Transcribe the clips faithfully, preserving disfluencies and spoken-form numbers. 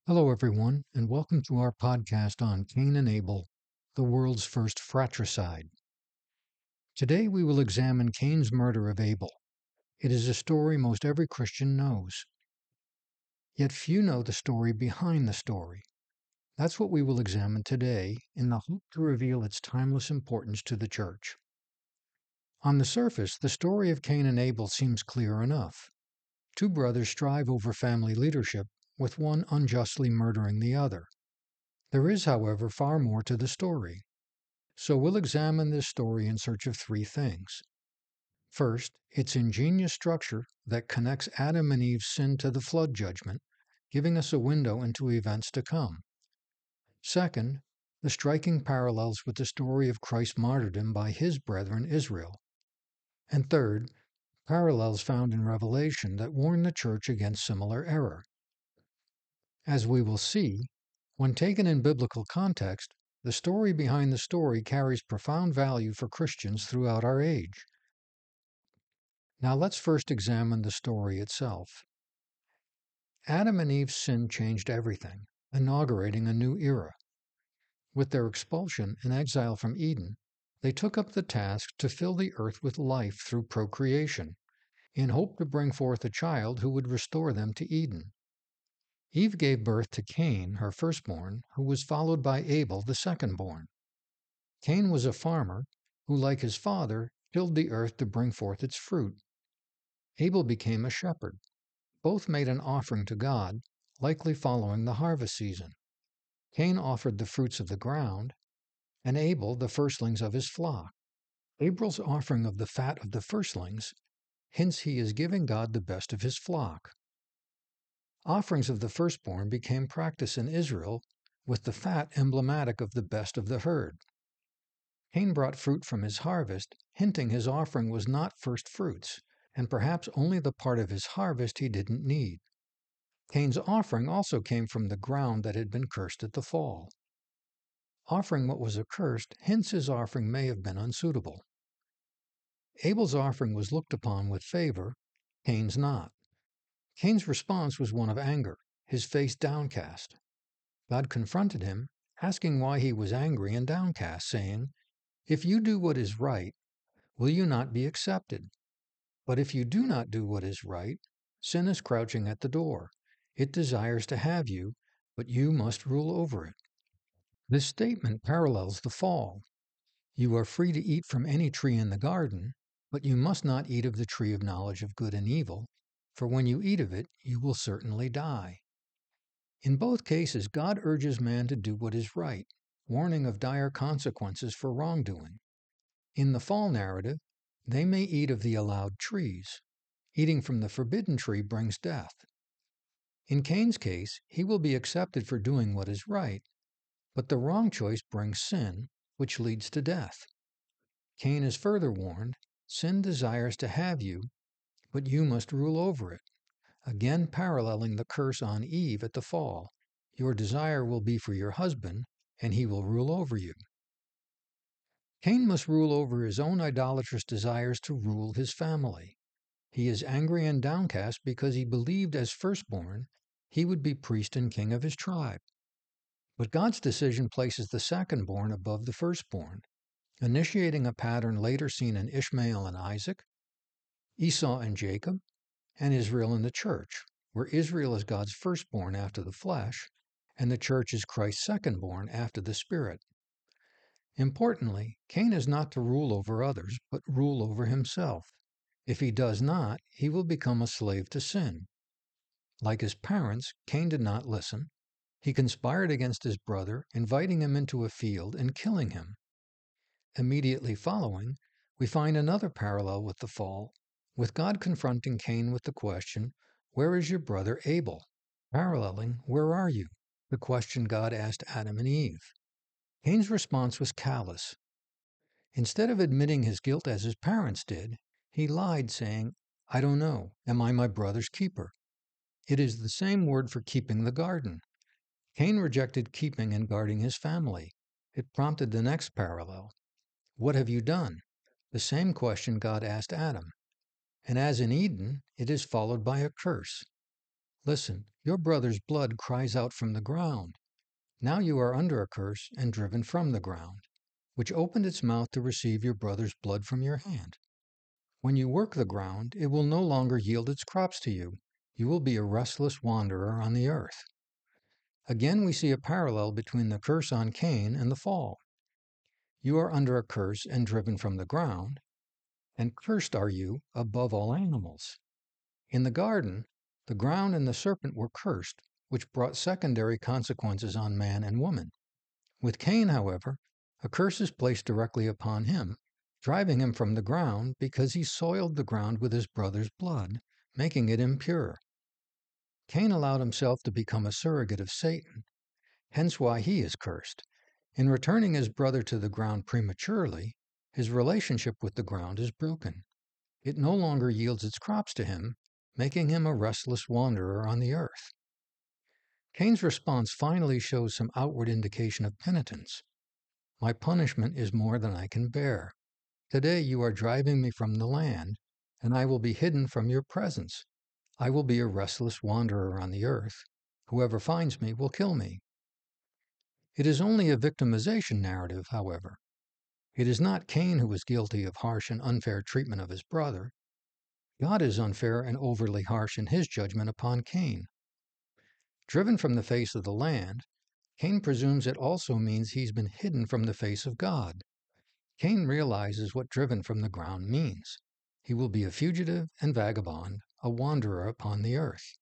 Hello, everyone, and welcome to our podcast on Cain and Abel, the world's first fratricide. Today we will examine Cain's murder of Abel. It is a story most every Christian knows. Yet few know the story behind the story. That's what we will examine today in the hope to reveal its timeless importance to the church. On the surface, the story of Cain and Abel seems clear enough. Two brothers strive over family leadership, with one unjustly murdering the other. There is, however, far more to the story. So we'll examine this story in search of three things. First, its ingenious structure that connects Adam and Eve's sin to the flood judgment, giving us a window into events to come. Second, the striking parallels with the story of Christ's martyrdom by his brethren Israel. And third, parallels found in Revelation that warn the church against similar error. As we will see, when taken in biblical context, the story behind the story carries profound value for Christians throughout our age. Now let's first examine the story itself. Adam and Eve's sin changed everything, inaugurating a new era. With their expulsion and exile from Eden, they took up the task to fill the earth with life through procreation, in hope to bring forth a child who would restore them to Eden. Eve gave birth to Cain, her firstborn, who was followed by Abel, the secondborn. Cain was a farmer who, like his father, tilled the earth to bring forth its fruit. Abel became a shepherd. Both made an offering to God, likely following the harvest season. Cain offered the fruits of the ground, and Abel the firstlings of his flock. Abel's offering of the fat of the firstlings hints he is giving God the best of his flock. Offerings of the firstborn became practice in Israel, with the fat emblematic of the best of the herd. Cain brought fruit from his harvest, hinting his offering was not first fruits, and perhaps only the part of his harvest he didn't need. Cain's offering also came from the ground that had been cursed at the fall. Offering what was accursed hints his offering may have been unsuitable. Abel's offering was looked upon with favor, Cain's not. Cain's response was one of anger, his face downcast. God confronted him, asking why he was angry and downcast, saying, "If you do what is right, will you not be accepted? But if you do not do what is right, sin is crouching at the door. It desires to have you, but you must rule over it." This statement parallels the fall. You are free to eat from any tree in the garden, but you must not eat of the tree of knowledge of good and evil, for when you eat of it, you will certainly die. In both cases, God urges man to do what is right, warning of dire consequences for wrongdoing. In the fall narrative, they may eat of the allowed trees. Eating from the forbidden tree brings death. In Cain's case, he will be accepted for doing what is right, but the wrong choice brings sin, which leads to death. Cain is further warned, "Sin desires to have you, but you must rule over it," again paralleling the curse on Eve at the fall. Your desire will be for your husband, and he will rule over you. Cain must rule over his own idolatrous desires to rule his family. He is angry and downcast because he believed as firstborn he would be priest and king of his tribe. But God's decision places the secondborn above the firstborn, initiating a pattern later seen in Ishmael and Isaac, Esau and Jacob, and Israel and the church, where Israel is God's firstborn after the flesh, and the church is Christ's secondborn after the spirit. Importantly, Cain is not to rule over others, but rule over himself. If he does not, he will become a slave to sin. Like his parents, Cain did not listen. He conspired against his brother, inviting him into a field and killing him. Immediately following, we find another parallel with the fall, with God confronting Cain with the question, "Where is your brother Abel?" Paralleling, "Where are you?" the question God asked Adam and Eve. Cain's response was callous. Instead of admitting his guilt as his parents did, he lied, saying, "I don't know. Am I my brother's keeper?" It is the same word for keeping the garden. Cain rejected keeping and guarding his family. It prompted the next parallel. "What have you done?" The same question God asked Adam. And as in Eden, it is followed by a curse. Listen, your brother's blood cries out from the ground. Now you are under a curse and driven from the ground, which opened its mouth to receive your brother's blood from your hand. When you work the ground, it will no longer yield its crops to you. You will be a restless wanderer on the earth. Again, we see a parallel between the curse on Cain and the fall. You are under a curse and driven from the ground, and cursed are you above all animals. In the garden, the ground and the serpent were cursed, which brought secondary consequences on man and woman. With Cain, however, a curse is placed directly upon him, driving him from the ground because he soiled the ground with his brother's blood, making it impure. Cain allowed himself to become a surrogate of Satan, hence why he is cursed. In returning his brother to the ground prematurely, his relationship with the ground is broken. It no longer yields its crops to him, making him a restless wanderer on the earth. Cain's response finally shows some outward indication of penitence. My punishment is more than I can bear. Today you are driving me from the land, and I will be hidden from your presence. I will be a restless wanderer on the earth. Whoever finds me will kill me. It is only a victimization narrative, however. It is not Cain who is guilty of harsh and unfair treatment of his brother. God is unfair and overly harsh in his judgment upon Cain. Driven from the face of the land, Cain presumes it also means he's been hidden from the face of God. Cain realizes what driven from the ground means. He will be a fugitive and vagabond, a wanderer upon the earth.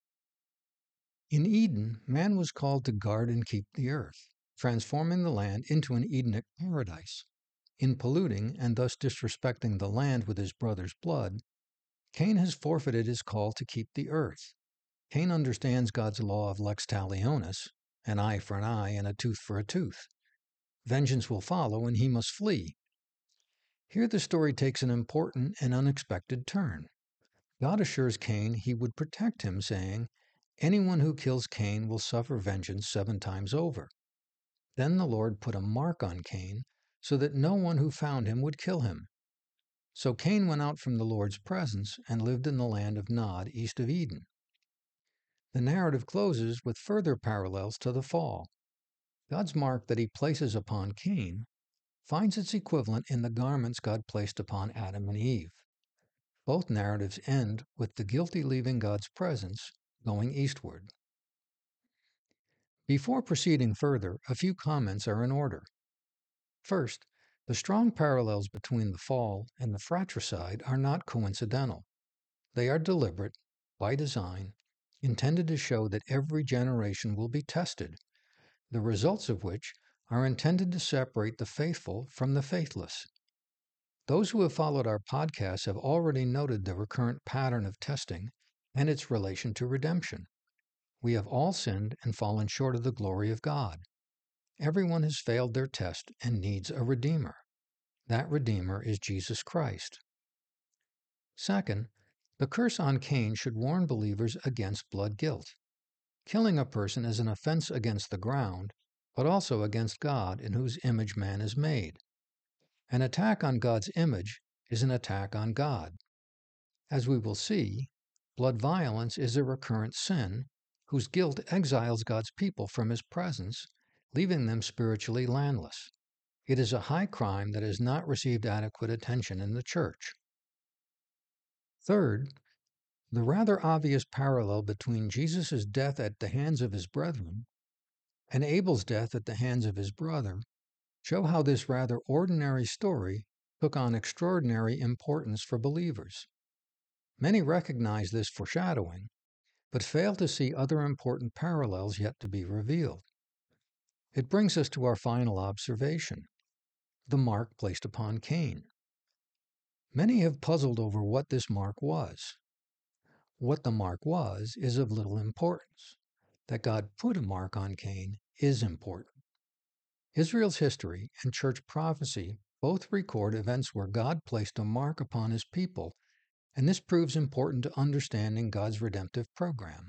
In Eden, man was called to guard and keep the earth, transforming the land into an Edenic paradise. In polluting and thus disrespecting the land with his brother's blood, Cain has forfeited his call to keep the earth. Cain understands God's law of lex talionis, an eye for an eye and a tooth for a tooth. Vengeance will follow and he must flee. Here the story takes an important and unexpected turn. God assures Cain he would protect him, saying, "Anyone who kills Cain will suffer vengeance seven times over." Then the Lord put a mark on Cain so that no one who found him would kill him. So Cain went out from the Lord's presence and lived in the land of Nod, east of Eden. The narrative closes with further parallels to the fall. God's mark that he places upon Cain finds its equivalent in the garments God placed upon Adam and Eve. Both narratives end with the guilty leaving God's presence, going eastward. Before proceeding further, a few comments are in order. First, the strong parallels between the fall and the fratricide are not coincidental. They are deliberate, by design, intended to show that every generation will be tested, the results of which are intended to separate the faithful from the faithless. Those who have followed our podcast have already noted the recurrent pattern of testing and its relation to redemption. We have all sinned and fallen short of the glory of God. Everyone has failed their test and needs a Redeemer. That Redeemer is Jesus Christ. Second, the curse on Cain should warn believers against blood guilt. Killing a person is an offense against the ground, but also against God in whose image man is made. An attack on God's image is an attack on God. As we will see, blood violence is a recurrent sin whose guilt exiles God's people from his presence, leaving them spiritually landless. It is a high crime that has not received adequate attention in the church. Third, the rather obvious parallel between Jesus' death at the hands of his brethren and Abel's death at the hands of his brother show how this rather ordinary story took on extraordinary importance for believers. Many recognize this foreshadowing, but fail to see other important parallels yet to be revealed. It brings us to our final observation, the mark placed upon Cain. Many have puzzled over what this mark was. What the mark was is of little importance. That God put a mark on Cain is important. Israel's history and church prophecy both record events where God placed a mark upon his people, and this proves important to understanding God's redemptive program.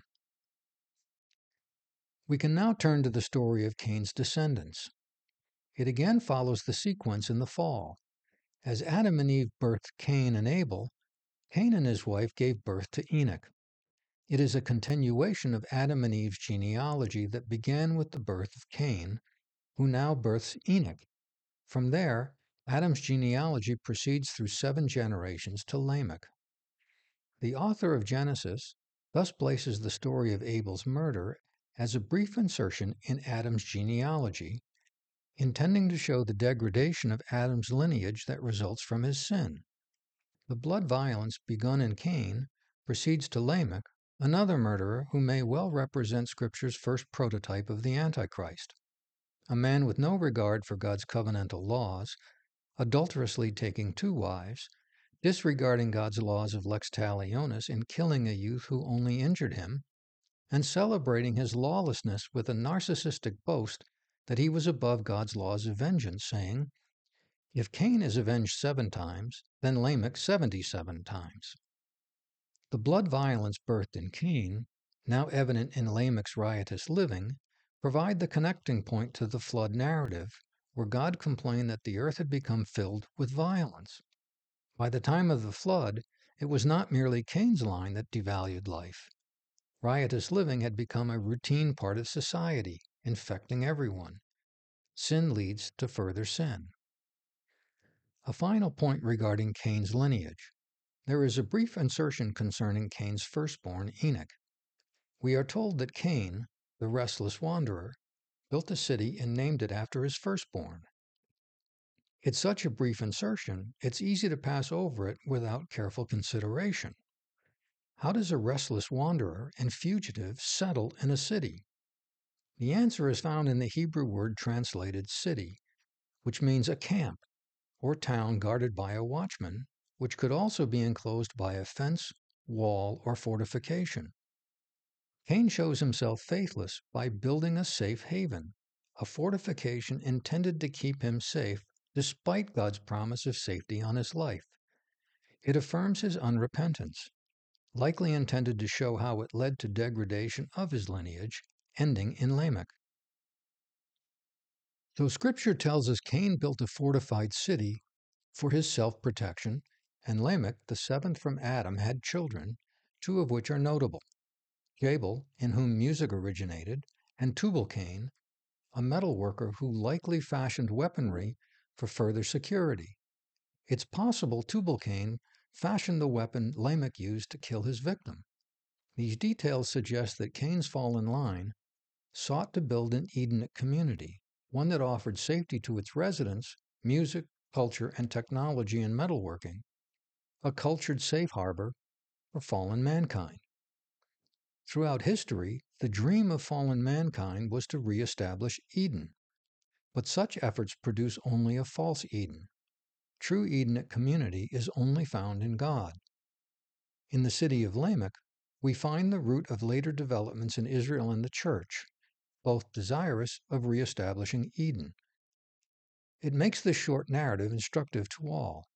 We can now turn to the story of Cain's descendants. It again follows the sequence in the fall. As Adam and Eve birthed Cain and Abel, Cain and his wife gave birth to Enoch. It is a continuation of Adam and Eve's genealogy that began with the birth of Cain, who now births Enoch. From there, Adam's genealogy proceeds through seven generations to Lamech. The author of Genesis thus places the story of Abel's murder as a brief insertion in Adam's genealogy, intending to show the degradation of Adam's lineage that results from his sin. The blood violence begun in Cain proceeds to Lamech, another murderer who may well represent Scripture's first prototype of the Antichrist. A man with no regard for God's covenantal laws, adulterously taking two wives, disregarding God's laws of lex talionis in killing a youth who only injured him, and celebrating his lawlessness with a narcissistic boast that he was above God's laws of vengeance, saying, "If Cain is avenged seven times, then Lamech seventy-seven times." The blood violence birthed in Cain, now evident in Lamech's riotous living, provide the connecting point to the flood narrative, where God complained that the earth had become filled with violence. By the time of the flood, it was not merely Cain's line that devalued life. Riotous living had become a routine part of society, infecting everyone. Sin leads to further sin. A final point regarding Cain's lineage. There is a brief insertion concerning Cain's firstborn, Enoch. We are told that Cain, the restless wanderer, built a city and named it after his firstborn. It's such a brief insertion, it's easy to pass over it without careful consideration. How does a restless wanderer and fugitive settle in a city? The answer is found in the Hebrew word translated city, which means a camp or town guarded by a watchman, which could also be enclosed by a fence, wall, or fortification. Cain shows himself faithless by building a safe haven, a fortification intended to keep him safe despite God's promise of safety on his life. It affirms his unrepentance, likely intended to show how it led to degradation of his lineage, ending in Lamech. So Scripture tells us Cain built a fortified city for his self-protection, and Lamech, the seventh from Adam, had children, two of which are notable: Jabal, in whom music originated, and Tubal-Cain, a metal worker who likely fashioned weaponry for further security. It's possible Tubal-Cain fashioned the weapon Lamech used to kill his victim. These details suggest that Cain's fallen line sought to build an Edenic community, one that offered safety to its residents, music, culture, and technology in metalworking, a cultured safe harbor for fallen mankind. Throughout history, the dream of fallen mankind was to reestablish Eden. But such efforts produce only a false Eden. True Edenic community is only found in God. In the city of Lamech, we find the root of later developments in Israel and the Church, both desirous of reestablishing Eden. It makes this short narrative instructive to all.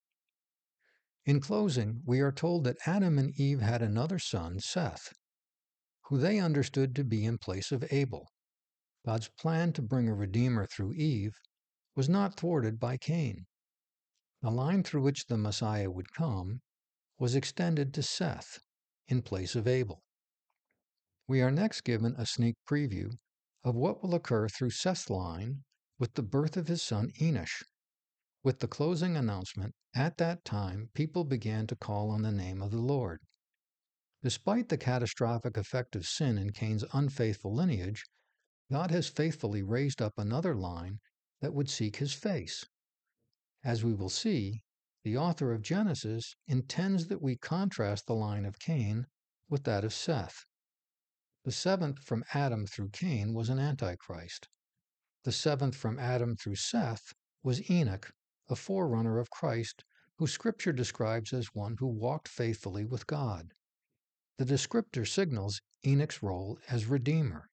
In closing, we are told that Adam and Eve had another son, Seth, who they understood to be in place of Abel. God's plan to bring a redeemer through Eve was not thwarted by Cain. The line through which the Messiah would come was extended to Seth in place of Abel. We are next given a sneak preview of what will occur through Seth's line with the birth of his son Enosh. With the closing announcement, at that time people began to call on the name of the Lord. Despite the catastrophic effect of sin in Cain's unfaithful lineage, God has faithfully raised up another line that would seek his face. As we will see, the author of Genesis intends that we contrast the line of Cain with that of Seth. The seventh from Adam through Cain was an antichrist. The seventh from Adam through Seth was Enoch, a forerunner of Christ, who Scripture describes as one who walked faithfully with God. The descriptor signals Enoch's role as Redeemer.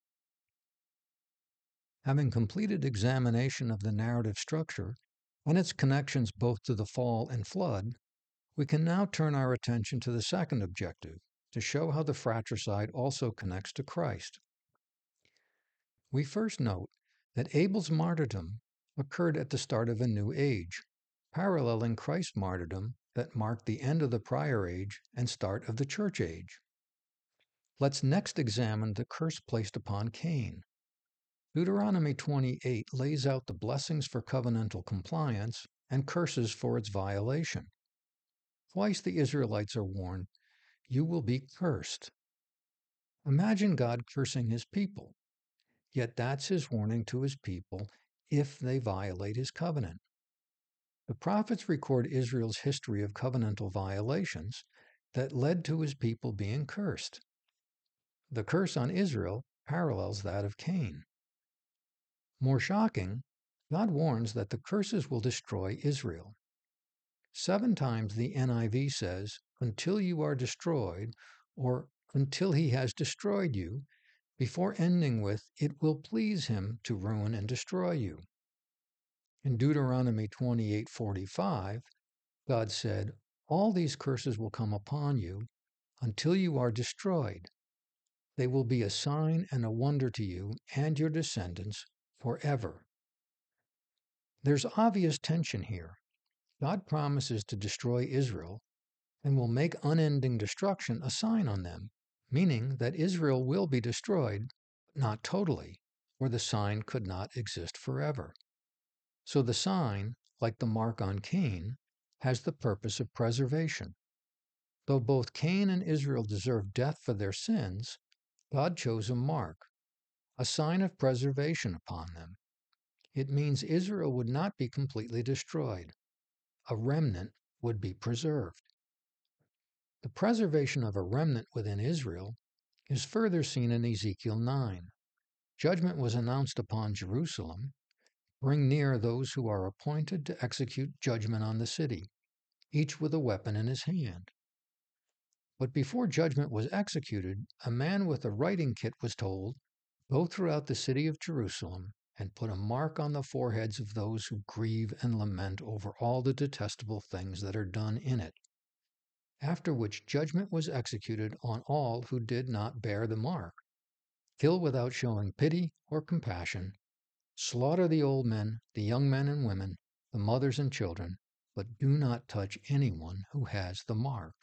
Having completed examination of the narrative structure and its connections both to the fall and flood, we can now turn our attention to the second objective, to show how the fratricide also connects to Christ. We first note that Abel's martyrdom occurred at the start of a new age, paralleling Christ's martyrdom that marked the end of the prior age and start of the church age. Let's next examine the curse placed upon Cain. Deuteronomy twenty-eight lays out the blessings for covenantal compliance and curses for its violation. Twice the Israelites are warned, "You will be cursed." Imagine God cursing his people, yet that's his warning to his people if they violate his covenant. The prophets record Israel's history of covenantal violations that led to his people being cursed. The curse on Israel parallels that of Cain. More shocking, God warns that the curses will destroy Israel. Seven times the N I V says, "until you are destroyed," or "until he has destroyed you," before ending with, "it will please him to ruin and destroy you." In Deuteronomy twenty-eight forty-five, God said, "All these curses will come upon you until you are destroyed. They will be a sign and a wonder to you and your descendants forever." There's obvious tension here. God promises to destroy Israel and will make unending destruction a sign on them, meaning that Israel will be destroyed, but not totally, or the sign could not exist forever. So the sign, like the mark on Cain, has the purpose of preservation. Though both Cain and Israel deserved death for their sins, God chose a mark, a sign of preservation upon them. It means Israel would not be completely destroyed. A remnant would be preserved. The preservation of a remnant within Israel is further seen in Ezekiel nine. Judgment was announced upon Jerusalem. "Bring near those who are appointed to execute judgment on the city, each with a weapon in his hand." But before judgment was executed, a man with a writing kit was told, "Go throughout the city of Jerusalem and put a mark on the foreheads of those who grieve and lament over all the detestable things that are done in it." After which judgment was executed on all who did not bear the mark. Kill without showing pity or compassion. Slaughter the old men, the young men and women, the mothers and children, but do not touch anyone who has the mark.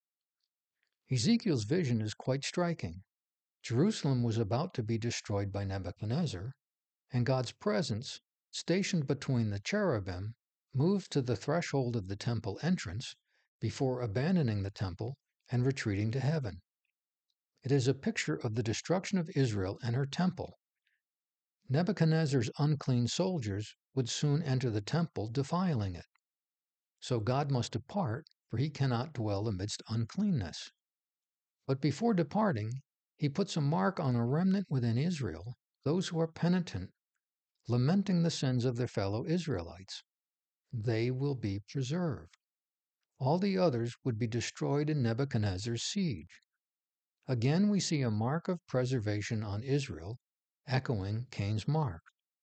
Ezekiel's vision is quite striking. Jerusalem was about to be destroyed by Nebuchadnezzar, and God's presence, stationed between the cherubim, moved to the threshold of the temple entrance before abandoning the temple and retreating to heaven. It is a picture of the destruction of Israel and her temple. Nebuchadnezzar's unclean soldiers would soon enter the temple, defiling it. So God must depart, for he cannot dwell amidst uncleanness. But before departing, he puts a mark on a remnant within Israel, those who are penitent, lamenting the sins of their fellow Israelites. They will be preserved. All the others would be destroyed in Nebuchadnezzar's siege. Again, we see a mark of preservation on Israel, echoing Cain's mark.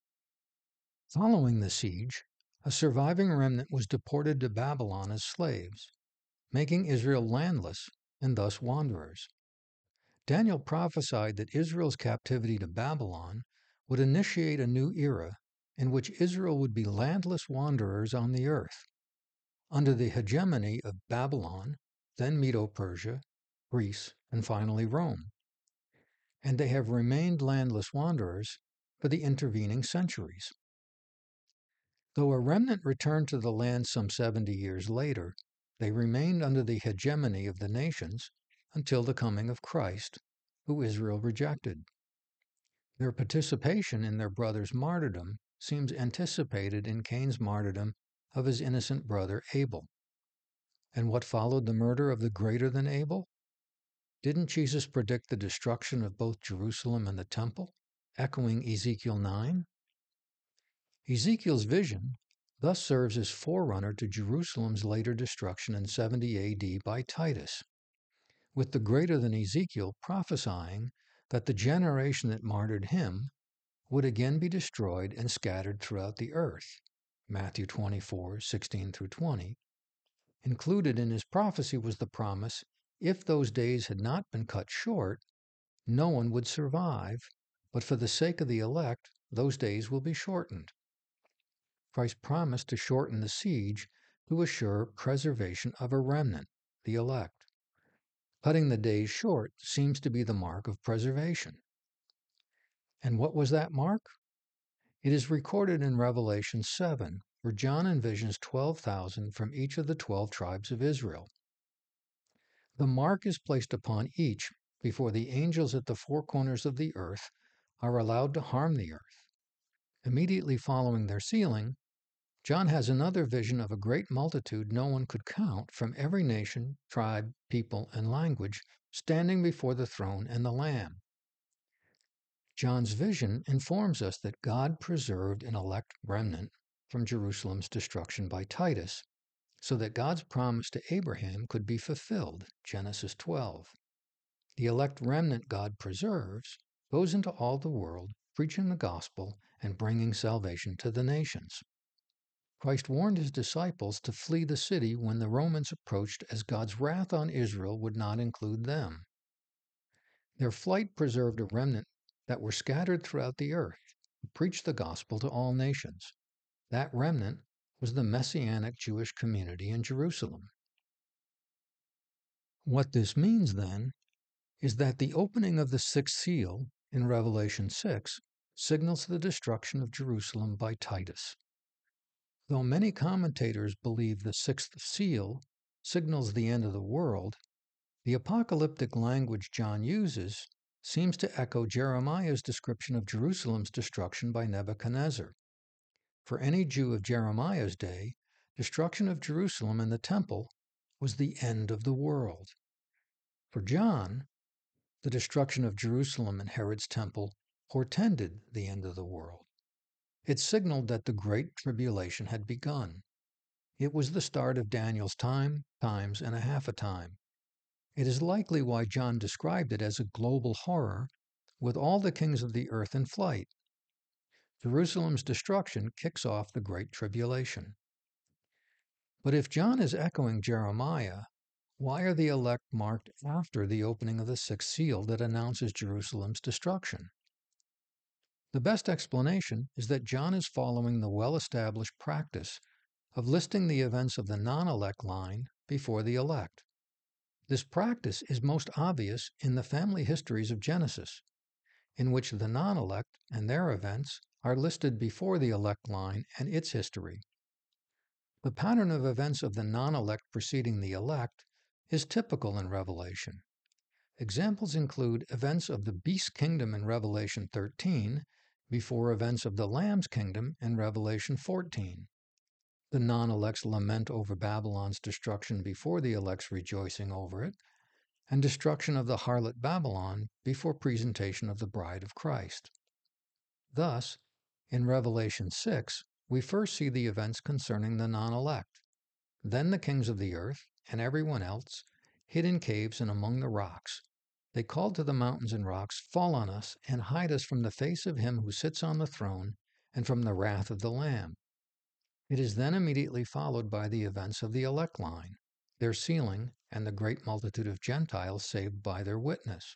Following the siege, a surviving remnant was deported to Babylon as slaves, making Israel landless and thus wanderers. Daniel prophesied that Israel's captivity to Babylon would initiate a new era in which Israel would be landless wanderers on the earth, under the hegemony of Babylon, then Medo-Persia, Greece, and finally Rome. And they have remained landless wanderers for the intervening centuries. Though a remnant returned to the land some seventy years later, they remained under the hegemony of the nations until the coming of Christ, who Israel rejected. Their participation in their brother's martyrdom seems anticipated in Cain's martyrdom of his innocent brother Abel. And what followed the murder of the greater than Abel? Didn't Jesus predict the destruction of both Jerusalem and the temple, echoing Ezekiel nine? Ezekiel's vision thus serves as forerunner to Jerusalem's later destruction in seventy A D by Titus, with the greater than Ezekiel prophesying that the generation that martyred him would again be destroyed and scattered throughout the earth, Matthew twenty-four, sixteen through twenty. Included in his prophecy was the promise, if those days had not been cut short, no one would survive, but for the sake of the elect, those days will be shortened. Christ promised to shorten the siege to assure preservation of a remnant, the elect. Cutting the days short seems to be the mark of preservation. And what was that mark? It is recorded in Revelation seven, where John envisions twelve thousand from each of the twelve tribes of Israel. The mark is placed upon each before the angels at the four corners of the earth are allowed to harm the earth. Immediately following their sealing, John has another vision of a great multitude no one could count from every nation, tribe, people, and language standing before the throne and the Lamb. John's vision informs us that God preserved an elect remnant from Jerusalem's destruction by Titus, so that God's promise to Abraham could be fulfilled, Genesis twelve. The elect remnant God preserves goes into all the world, preaching the gospel and bringing salvation to the nations. Christ warned his disciples to flee the city when the Romans approached, as God's wrath on Israel would not include them. Their flight preserved a remnant that were scattered throughout the earth to preach the gospel to all nations. That remnant was the Messianic Jewish community in Jerusalem. What this means, then, is that the opening of the sixth seal in Revelation six signals the destruction of Jerusalem by Titus. Though many commentators believe the sixth seal signals the end of the world, the apocalyptic language John uses seems to echo Jeremiah's description of Jerusalem's destruction by Nebuchadnezzar. For any Jew of Jeremiah's day, destruction of Jerusalem and the temple was the end of the world. For John, the destruction of Jerusalem and Herod's temple portended the end of the world. It signaled that the Great Tribulation had begun. It was the start of Daniel's time, times, and a half a time. It is likely why John described it as a global horror, with all the kings of the earth in flight. Jerusalem's destruction kicks off the Great Tribulation. But if John is echoing Jeremiah, why are the elect marked after the opening of the sixth seal that announces Jerusalem's destruction? The best explanation is that John is following the well-established practice of listing the events of the non-elect line before the elect. This practice is most obvious in the family histories of Genesis, in which the non-elect and their events are listed before the elect line and its history. The pattern of events of the non-elect preceding the elect is typical in Revelation. Examples include events of the beast kingdom in Revelation thirteen before events of the Lamb's kingdom in Revelation fourteen. The non-elect's lament over Babylon's destruction before the elect's rejoicing over it, and destruction of the harlot Babylon before presentation of the bride of Christ. Thus, in Revelation six, we first see the events concerning the non-elect, then the kings of the earth and everyone else hid in caves and among the rocks. They called to the mountains and rocks, "Fall on us and hide us from the face of him who sits on the throne and from the wrath of the Lamb." It is then immediately followed by the events of the elect line, their sealing, and the great multitude of Gentiles saved by their witness.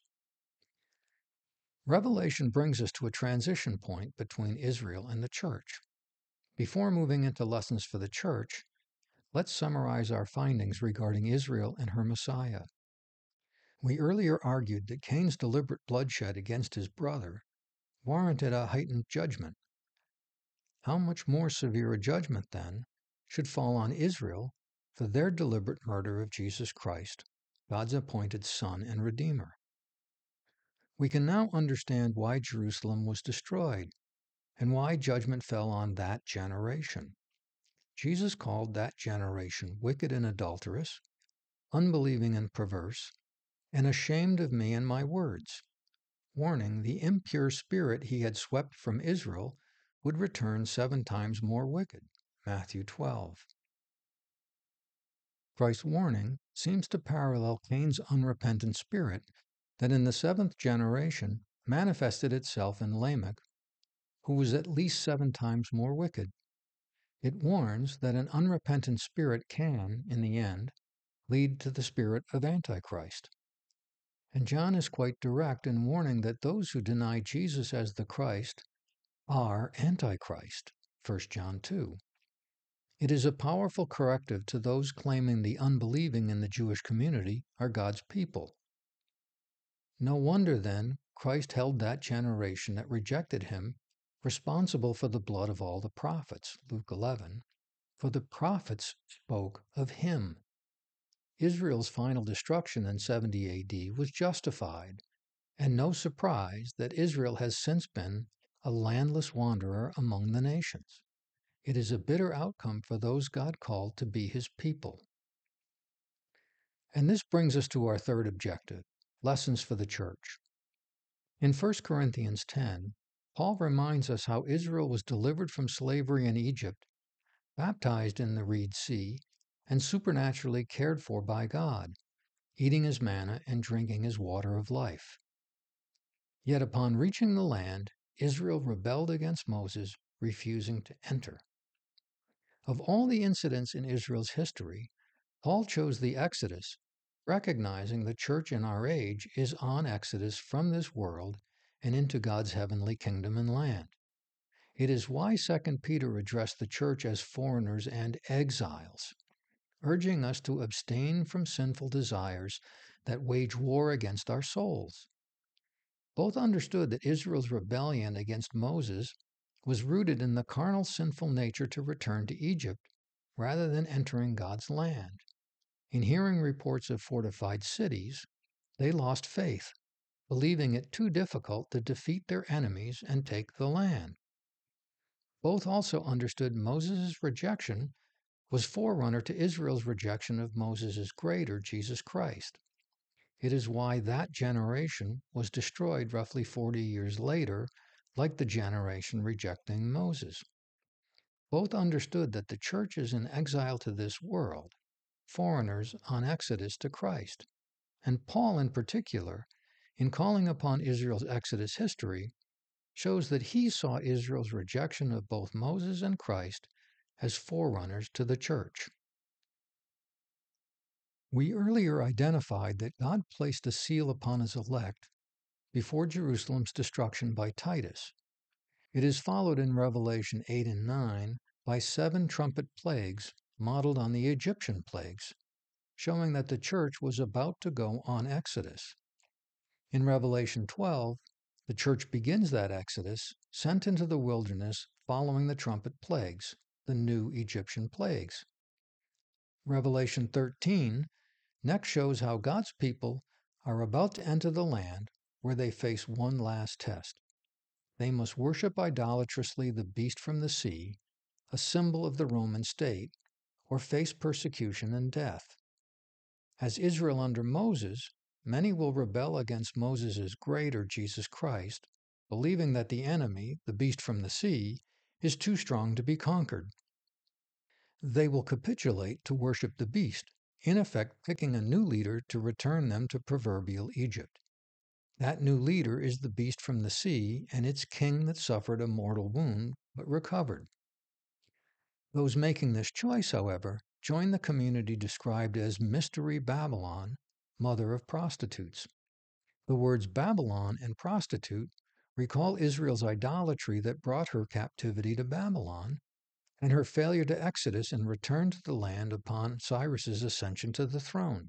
Revelation brings us to a transition point between Israel and the church. Before moving into lessons for the church, let's summarize our findings regarding Israel and her Messiah. We earlier argued that Cain's deliberate bloodshed against his brother warranted a heightened judgment. How much more severe a judgment, then, should fall on Israel for their deliberate murder of Jesus Christ, God's appointed Son and Redeemer? We can now understand why Jerusalem was destroyed and why judgment fell on that generation. Jesus called that generation wicked and adulterous, unbelieving and perverse, and ashamed of me and my words, warning the impure spirit he had swept from Israel would return seven times more wicked, Matthew twelve. Christ's warning seems to parallel Cain's unrepentant spirit that in the seventh generation manifested itself in Lamech, who was at least seven times more wicked. It warns that an unrepentant spirit can, in the end, lead to the spirit of Antichrist. And John is quite direct in warning that those who deny Jesus as the Christ are Antichrist, First John two. It is a powerful corrective to those claiming the unbelieving in the Jewish community are God's people. No wonder, then, Christ held that generation that rejected him responsible for the blood of all the prophets, Luke eleven, for the prophets spoke of him. Israel's final destruction in seventy A D was justified, and no surprise that Israel has since been a landless wanderer among the nations. It is a bitter outcome for those God called to be his people. And this brings us to our third objective, lessons for the church. In First Corinthians ten, Paul reminds us how Israel was delivered from slavery in Egypt, baptized in the Reed Sea, and supernaturally cared for by God, eating his manna and drinking his water of life. Yet upon reaching the land, Israel rebelled against Moses, refusing to enter. Of all the incidents in Israel's history, Paul chose the Exodus, recognizing the church in our age is on exodus from this world and into God's heavenly kingdom and land. It is why Second Peter addressed the church as foreigners and exiles, urging us to abstain from sinful desires that wage war against our souls. Both understood that Israel's rebellion against Moses was rooted in the carnal sinful nature to return to Egypt rather than entering God's land. In hearing reports of fortified cities, they lost faith, believing it too difficult to defeat their enemies and take the land. Both also understood Moses' rejection was forerunner to Israel's rejection of Moses' greater, Jesus Christ. It is why that generation was destroyed roughly forty years later, like the generation rejecting Moses. Both understood that the church is in exile to this world, foreigners on exodus to Christ. And Paul, in particular, in calling upon Israel's exodus history, shows that he saw Israel's rejection of both Moses and Christ as forerunners to the church. We earlier identified that God placed a seal upon his elect before Jerusalem's destruction by Titus. It is followed in Revelation eight and nine by seven trumpet plagues modeled on the Egyptian plagues, showing that the church was about to go on exodus. In Revelation twelve, the church begins that exodus, sent into the wilderness following the trumpet plagues, the new Egyptian plagues. Revelation thirteen next shows how God's people are about to enter the land where they face one last test. They must worship idolatrously the beast from the sea, a symbol of the Roman state, or face persecution and death. As Israel under Moses, many will rebel against Moses' greater Jesus Christ, believing that the enemy, the beast from the sea, is too strong to be conquered. They will capitulate to worship the beast, in effect picking a new leader to return them to proverbial Egypt. That new leader is the beast from the sea and its king that suffered a mortal wound but recovered. Those making this choice, however, join the community described as Mystery Babylon, mother of prostitutes. The words Babylon and prostitute recall Israel's idolatry that brought her captivity to Babylon and her failure to exodus and return to the land upon Cyrus's ascension to the throne.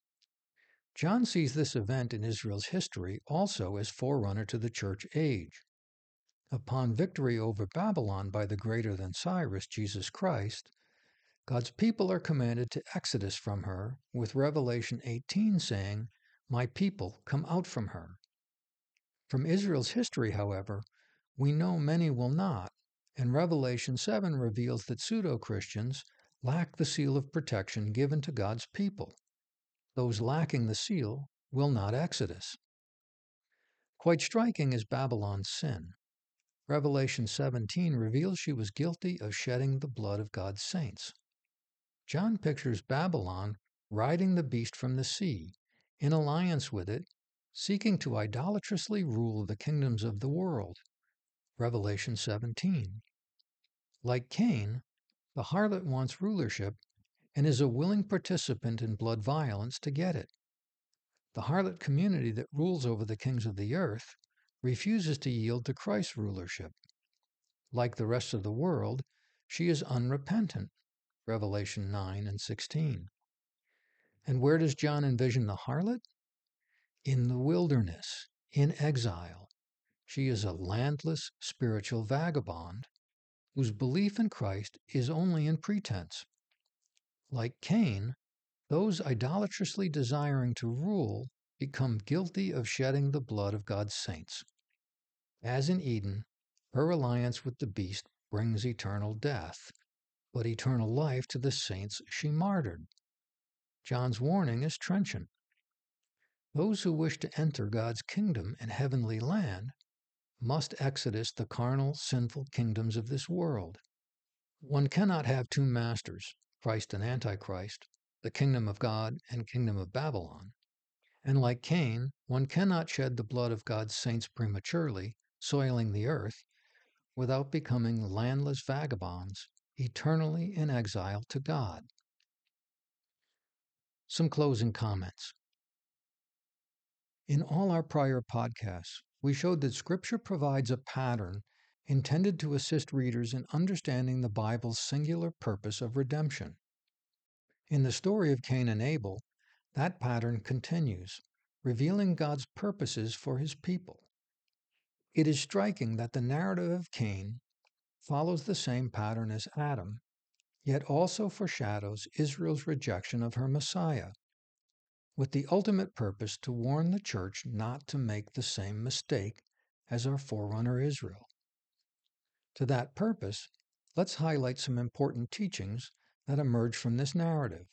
John sees this event in Israel's history also as forerunner to the church age. Upon victory over Babylon by the greater than Cyrus, Jesus Christ, God's people are commanded to exodus from her, with Revelation eighteen saying, "My people, come out from her." From Israel's history, however, we know many will not, and Revelation seven reveals that pseudo-Christians lack the seal of protection given to God's people. Those lacking the seal will not exodus. Quite striking is Babylon's sin. Revelation seventeen reveals she was guilty of shedding the blood of God's saints. John pictures Babylon riding the beast from the sea, in alliance with it, seeking to idolatrously rule the kingdoms of the world. Revelation seventeen. Like Cain, the harlot wants rulership and is a willing participant in blood violence to get it. The harlot community that rules over the kings of the earth refuses to yield to Christ's rulership. Like the rest of the world, she is unrepentant, Revelation nine and sixteen. And where does John envision the harlot? In the wilderness, in exile. She is a landless spiritual vagabond whose belief in Christ is only in pretense. Like Cain, those idolatrously desiring to rule become guilty of shedding the blood of God's saints. As in Eden, her alliance with the beast brings eternal death, but eternal life to the saints she martyred. John's warning is trenchant. Those who wish to enter God's kingdom and heavenly land must exodus the carnal, sinful kingdoms of this world. One cannot have two masters, Christ and Antichrist, the kingdom of God and kingdom of Babylon. And like Cain, one cannot shed the blood of God's saints prematurely, soiling the earth, without becoming landless vagabonds, eternally in exile to God. Some closing comments. In all our prior podcasts, we showed that Scripture provides a pattern intended to assist readers in understanding the Bible's singular purpose of redemption. In the story of Cain and Abel, that pattern continues, revealing God's purposes for his people. It is striking that the narrative of Cain follows the same pattern as Adam, yet also foreshadows Israel's rejection of her Messiah, with the ultimate purpose to warn the church not to make the same mistake as our forerunner Israel. To that purpose, let's highlight some important teachings that emerge from this narrative.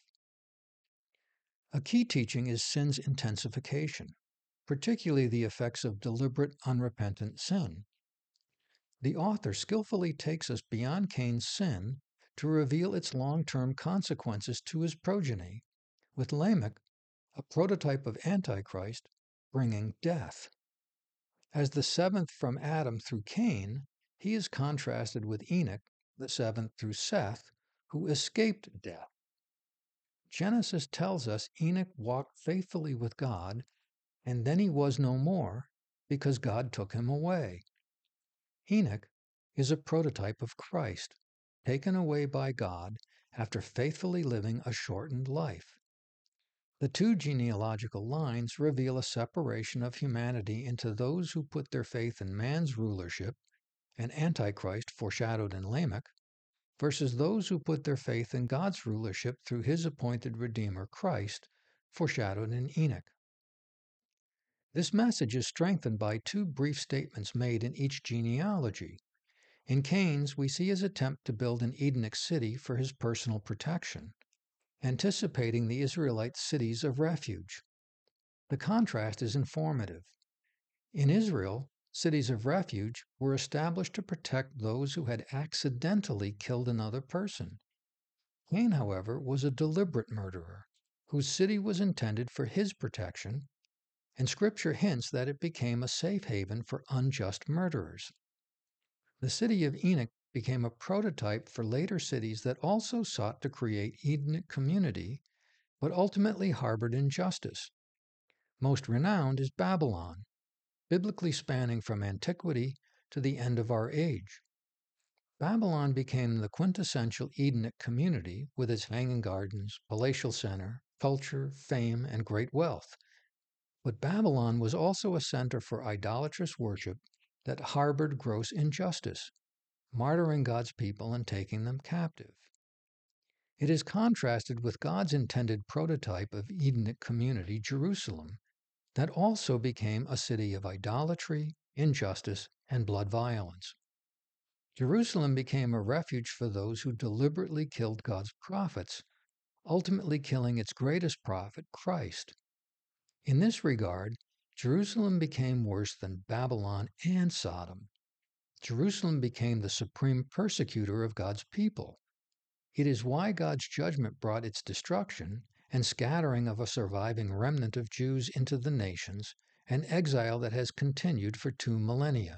A key teaching is sin's intensification, particularly the effects of deliberate, unrepentant sin. The author skillfully takes us beyond Cain's sin to reveal its long-term consequences to his progeny, with Lamech, a prototype of Antichrist, bringing death. As the seventh from Adam through Cain, he is contrasted with Enoch, the seventh through Seth, who escaped death. Genesis tells us Enoch walked faithfully with God, and then he was no more because God took him away. Enoch is a prototype of Christ, taken away by God after faithfully living a shortened life. The two genealogical lines reveal a separation of humanity into those who put their faith in man's rulership, and Antichrist foreshadowed in Lamech, versus those who put their faith in God's rulership through his appointed Redeemer Christ, foreshadowed in Enoch. This message is strengthened by two brief statements made in each genealogy. In Cain's, we see his attempt to build an Edenic city for his personal protection, anticipating the Israelite cities of refuge. The contrast is informative. In Israel, cities of refuge were established to protect those who had accidentally killed another person. Cain, however, was a deliberate murderer, whose city was intended for his protection, and Scripture hints that it became a safe haven for unjust murderers. The city of Enoch became a prototype for later cities that also sought to create Edenic community, but ultimately harbored injustice. Most renowned is Babylon, biblically spanning from antiquity to the end of our age. Babylon became the quintessential Edenic community with its hanging gardens, palatial center, culture, fame, and great wealth. But Babylon was also a center for idolatrous worship that harbored gross injustice, martyring God's people and taking them captive. It is contrasted with God's intended prototype of Edenic community, Jerusalem, that also became a city of idolatry, injustice, and blood violence. Jerusalem became a refuge for those who deliberately killed God's prophets, ultimately killing its greatest prophet, Christ. In this regard, Jerusalem became worse than Babylon and Sodom. Jerusalem became the supreme persecutor of God's people. It is why God's judgment brought its destruction and scattering of a surviving remnant of Jews into the nations, an exile that has continued for two millennia.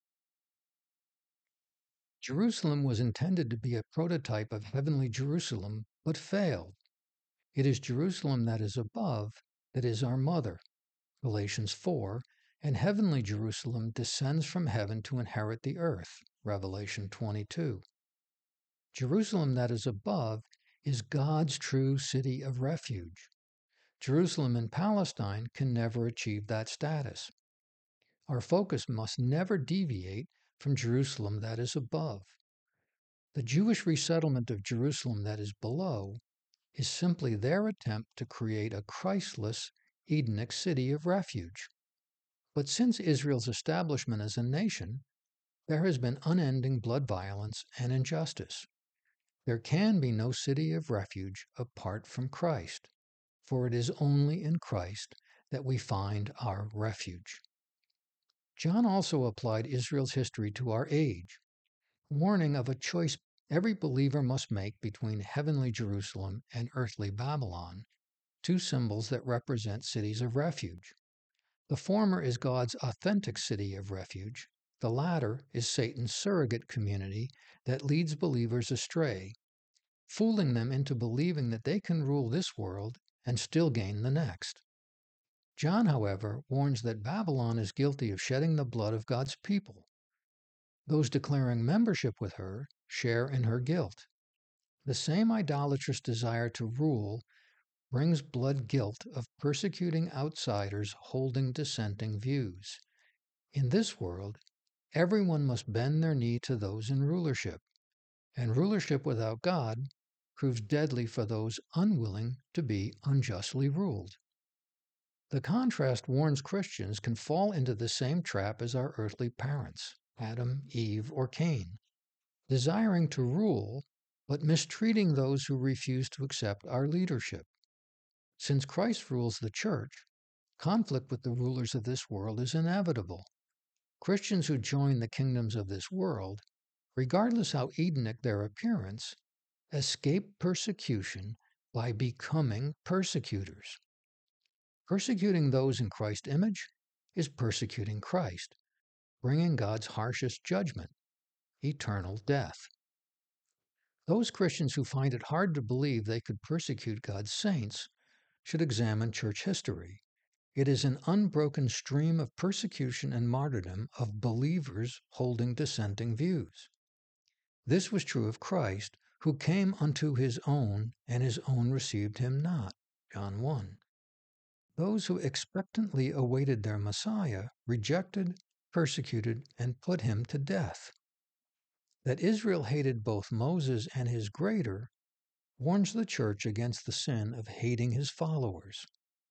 Jerusalem was intended to be a prototype of heavenly Jerusalem, but failed. It is Jerusalem that is above that is our mother, Galatians four, and heavenly Jerusalem descends from heaven to inherit the earth, Revelation twenty-two. Jerusalem that is above is God's true city of refuge. Jerusalem in Palestine can never achieve that status. Our focus must never deviate from Jerusalem that is above. The Jewish resettlement of Jerusalem that is below is simply their attempt to create a Christless Edenic city of refuge. But since Israel's establishment as a nation, there has been unending blood violence and injustice. There can be no city of refuge apart from Christ, for it is only in Christ that we find our refuge. John also applied Israel's history to our age, warning of a choice every believer must make between heavenly Jerusalem and earthly Babylon, two symbols that represent cities of refuge. The former is God's authentic city of refuge. The latter is Satan's surrogate community that leads believers astray, fooling them into believing that they can rule this world and still gain the next. John, however, warns that Babylon is guilty of shedding the blood of God's people. Those declaring membership with her share in her guilt. The same idolatrous desire to rule brings blood guilt of persecuting outsiders holding dissenting views. In this world, everyone must bend their knee to those in rulership, and rulership without God proves deadly for those unwilling to be unjustly ruled. The contrast warns Christians can fall into the same trap as our earthly parents, Adam, Eve, or Cain, desiring to rule, but mistreating those who refuse to accept our leadership. Since Christ rules the church, conflict with the rulers of this world is inevitable. Christians who join the kingdoms of this world, regardless how Edenic their appearance, escape persecution by becoming persecutors. Persecuting those in Christ's image is persecuting Christ, bringing God's harshest judgment, eternal death. Those Christians who find it hard to believe they could persecute God's saints should examine church history. It is an unbroken stream of persecution and martyrdom of believers holding dissenting views. This was true of Christ, who came unto his own, and his own received him not. John one. Those who expectantly awaited their Messiah rejected, persecuted, and put him to death. That Israel hated both Moses and his greater warns the church against the sin of hating his followers.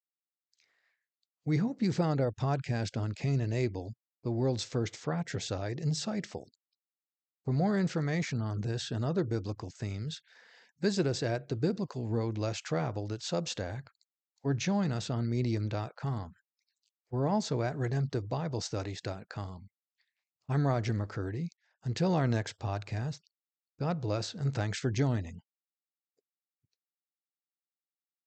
We hope you found our podcast on Cain and Abel, the world's first fratricide, insightful. For more information on this and other biblical themes, visit us at The Biblical Road Less Traveled at Substack, or join us on medium dot com. We're also at redemptive bible studies dot com. I'm Roger McCurdy. Until our next podcast, God bless and thanks for joining.